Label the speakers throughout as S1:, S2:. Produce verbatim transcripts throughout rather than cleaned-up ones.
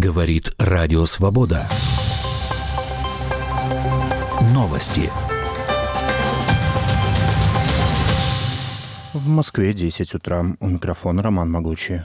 S1: Говорит Радио Свобода. Новости.
S2: В Москве десять утра. У микрофона Роман Могучий.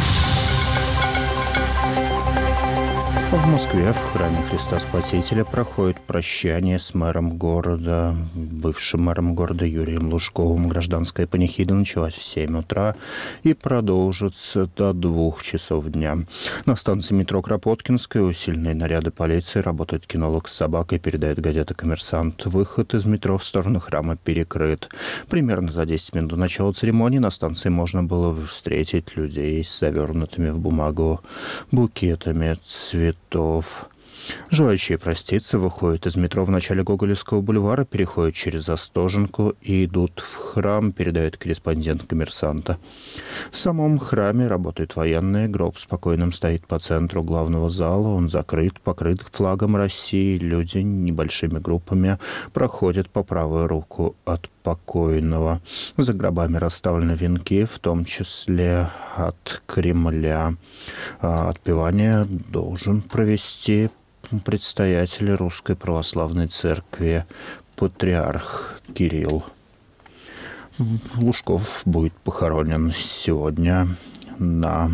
S2: В Москве в храме Христа Спасителя проходит прощание с мэром города, бывшим мэром города Юрием Лужковым. Гражданская панихида началась в семь утра и продолжится до двух часов дня. На станции метро Кропоткинская усиленные наряды полиции, работает кинолог с собакой, передает газета «Коммерсант». Выход из метро в сторону храма перекрыт. Примерно за десять минут до начала церемонии на станции можно было встретить людей с завернутыми в бумагу букетами цветов. Желающие проститься выходят из метро в начале Гоголевского бульвара, переходят через Остоженку и идут в храм, передает корреспондент «Коммерсанта». В самом храме работают военные, гроб спокойным стоит по центру главного зала, он закрыт, покрыт флагом России, люди небольшими группами проходят по правую руку от покойного. За гробами расставлены венки, в том числе от Кремля. Отпевание должен провести предстоятель Русской Православной Церкви патриарх Кирилл. Лужков будет похоронен сегодня на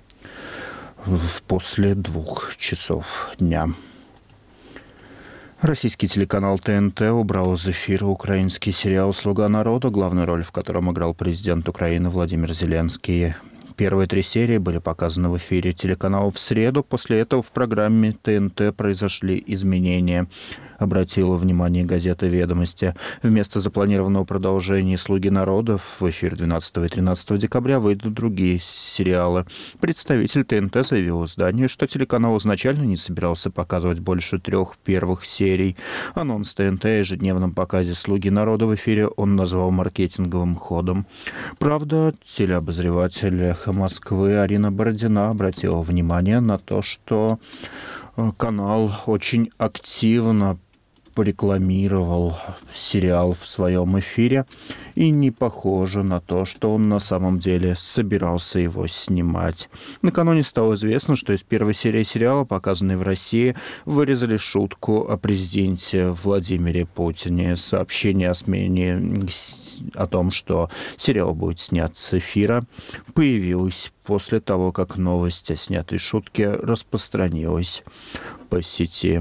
S2: после двух часов дня. Российский телеканал ТНТ убрал из эфира украинский сериал «Слуга народа», главную роль в котором играл президент Украины Владимир Зеленский. Первые три серии были показаны в эфире телеканала в среду. После этого в программе ТНТ произошли изменения, обратила внимание газета «Ведомости». Вместо запланированного продолжения «Слуги народа» в эфир двенадцатого и тринадцатого декабря выйдут другие сериалы. Представитель ТНТ заявил изданию, что телеканал изначально не собирался показывать больше трех первых серий. Анонс ТНТ о ежедневном показе «Слуги народа» в эфире он назвал маркетинговым ходом. Правда, телеобозреватель «Эхо Москвы» Арина Бородина обратила внимание на то, что канал очень активно порекламировал сериал в своем эфире, и не похоже на то, что он на самом деле собирался его снимать. Накануне стало известно, что из первой серии сериала, показанной в России, вырезали шутку о президенте Владимире Путине. Сообщение о смене, о том, что сериал будет снят с эфира, появилось после того, как новость о снятой шутке распространилась по сети.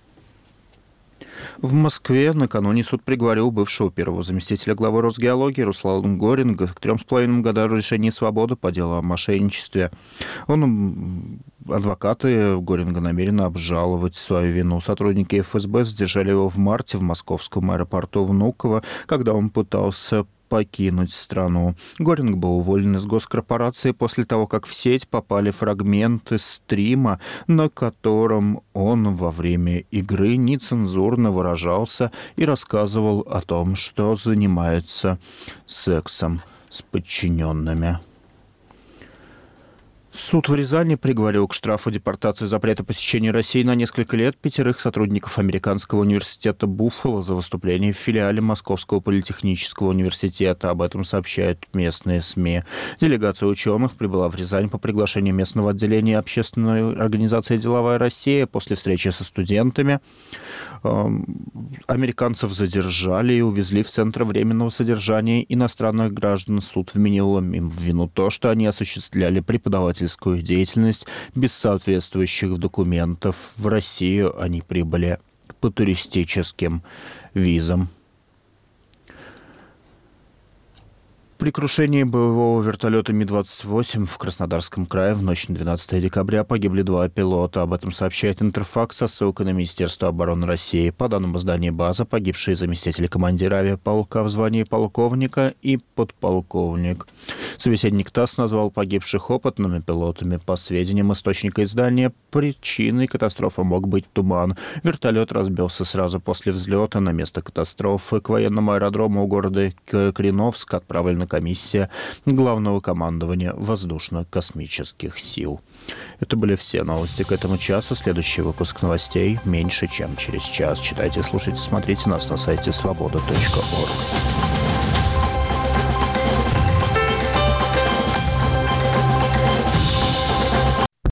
S2: В Москве накануне суд приговорил бывшего первого заместителя главы Росгеологии Руслана Горинга к трем с половиной годам лишения свободы по делу о мошенничестве. Он, адвокаты Горинга намерены обжаловать свою вину. Сотрудники эф эс бэ задержали его в марте в московском аэропорту Внуково, когда он пытался покинуть страну. Горинг был уволен из госкорпорации после того, как в сеть попали фрагменты стрима, на котором он во время игры нецензурно выражался и рассказывал о том, что занимается сексом с подчиненными. Суд в Рязани приговорил к штрафу, депортации, запрета посещения России на несколько лет пятерых сотрудников Американского университета Буффало за выступление в филиале Московского политехнического университета. Об этом сообщают местные СМИ. Делегация ученых прибыла в Рязань по приглашению местного отделения общественной организации «Деловая Россия». После встречи со студентами американцев задержали и увезли в Центр временного содержания иностранных граждан. Суд вменил им в вину то, что они осуществляли преподавательскую деятельность без соответствующих документов. В Россию они прибыли по туристическим визам. При крушении боевого вертолета Ми двадцать восемь в Краснодарском крае в ночь на двенадцатое декабря погибли два пилота. Об этом сообщает Интерфакс со ссылкой на Министерство обороны России. По данным издания «База», погибшие заместители командира авиаполка в звании полковника и подполковник. Собеседник ТАСС назвал погибших опытными пилотами. По сведениям источника издания, причиной катастрофы мог быть туман. Вертолет разбился сразу после взлета. На место катастрофы к военному аэродрому у города Кореновск отправлена комиссия Главного командования воздушно-космических сил. Это были все новости к этому часу. Следующий выпуск новостей меньше, чем через час. Читайте, слушайте, смотрите нас на сайте свобода точка орг.